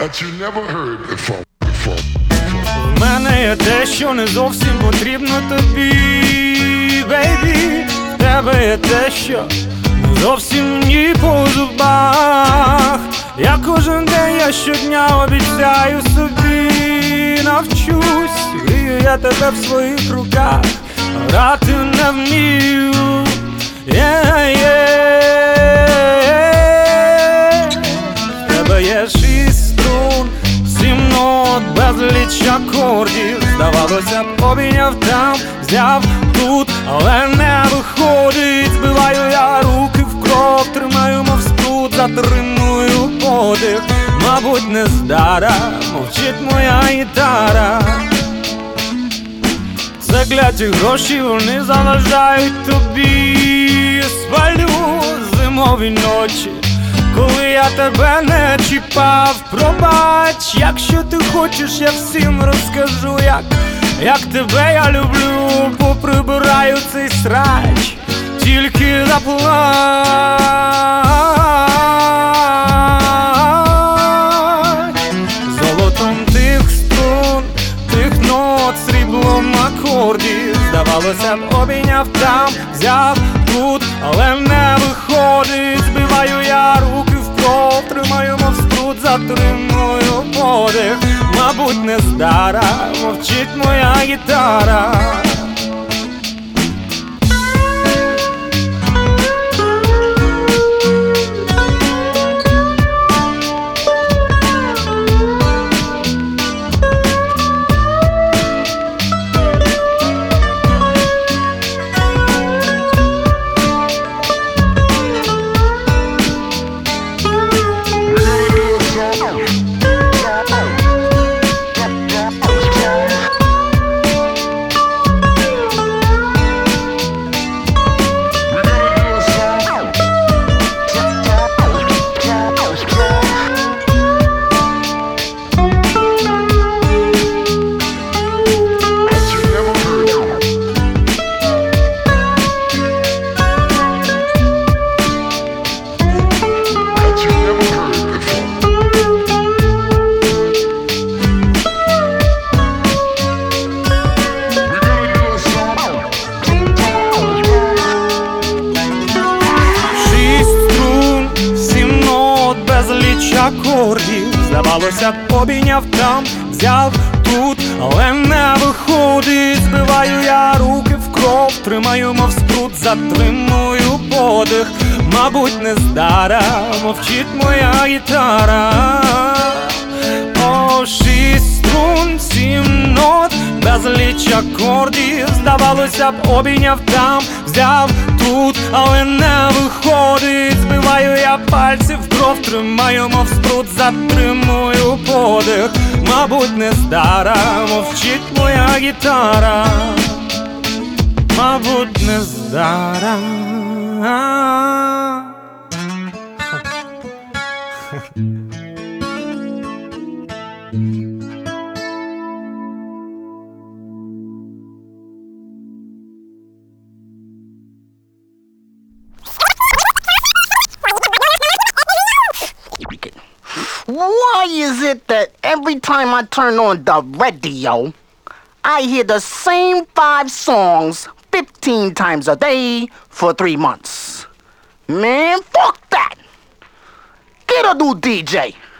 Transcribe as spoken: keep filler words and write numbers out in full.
that you never heard before. before. В мене є те, що не зовсім потрібно тобі, бейбі. В тебе є те, що не зовсім мені по зубах. Я кожен день, я щодня обіцяю собі, навчусь, грію я тебе в своїх руках, грати не вмію. Yeah, yeah. В тебе є шість струн, сім нот, безліч акордів. Здавалося б, обійняв там, взяв тут, але не виходить. Збиваю я руки в кров, тримаю мов спрут, затримую подих. Мабуть, не здара, мовчить моя гітара. Закляті гроші, вони заважають тобі. Спалю зимові ночі, коли я тебе не чіпав. Пробач, якщо ти хочеш, я всім розкажу, як, як тебе я люблю. Поприбираю цей срач, тільки заплач. Золотом тих струн, тих нот, сріблом акордів. Здавалося б, обійняв там, взяв тут, але не виходить. Збиваю я руки в кров, тримаю мов спрут, затримую подих. Мабуть, не здара, мовчить моя гітара. Акордів. Здавалося б, обійняв там, взяв тут, але не виходить. Збиваю я руки в кров, тримаю мов спрут, затримую подих. Мабуть, не здара, мовчить моя гітара. О, шість струн, сім нот, безліч акордів. Здавалося б, обійняв там, взяв тут, але не виходить. Збиваю я пальці в кров, тримаю мов спрут, затримую подих. Мабуть, не здара, мовчить моя гітара. Мабуть, не здара. Why is it that every time I turn on the radio, I hear the same five songs fifteen times a day for three months? Man, fuck that! Get a new D J!